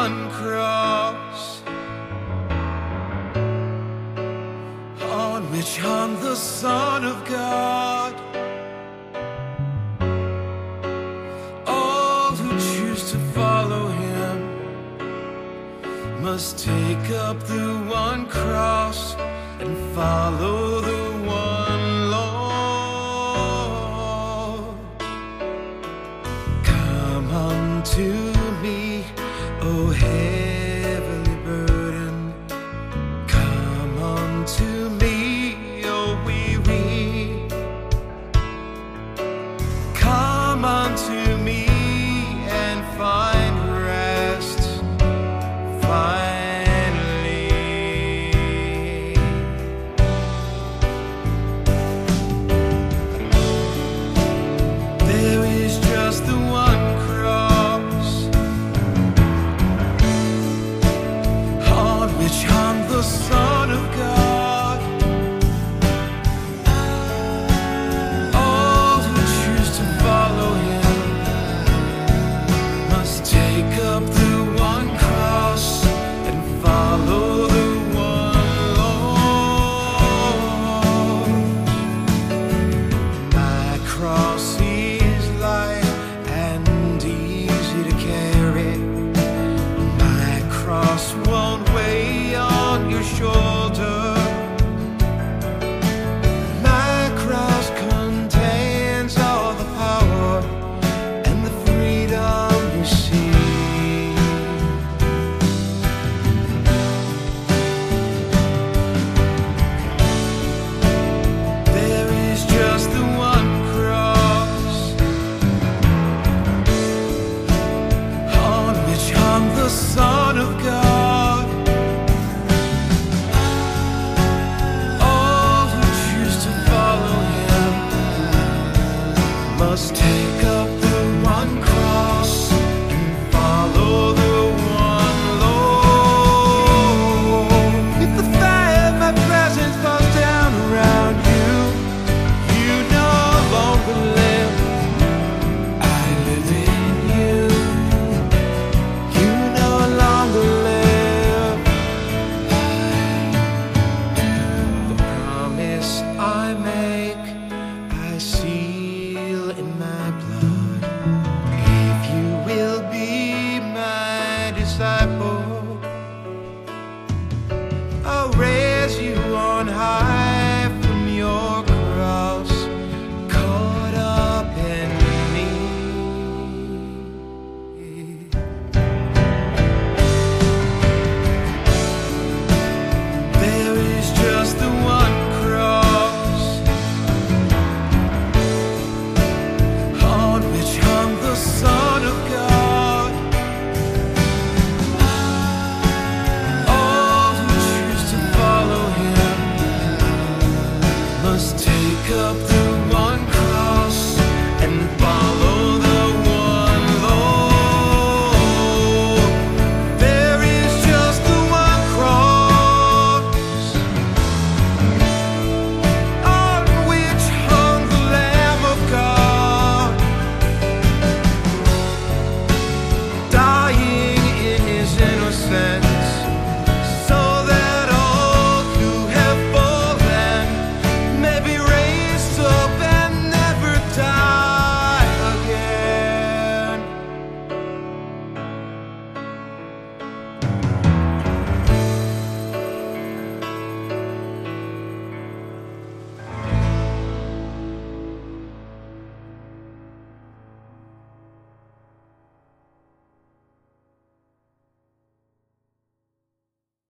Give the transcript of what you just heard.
one cross on which hung the Son of God. All who choose to follow him must take up the one cross and follow the one Lord. Come unto me, O heavily burdened. Come unto me, O weary. Come unto me and find rest. Finally, there is just the one cross on which hung the Son of God. All who choose to follow him must take up the one cross and follow the one Lord. My cross is light and easy to carry. My cross won't weigh on your shoulder. My cross contains all the power and the freedom you see. There is just the one cross on which hung the Son of God.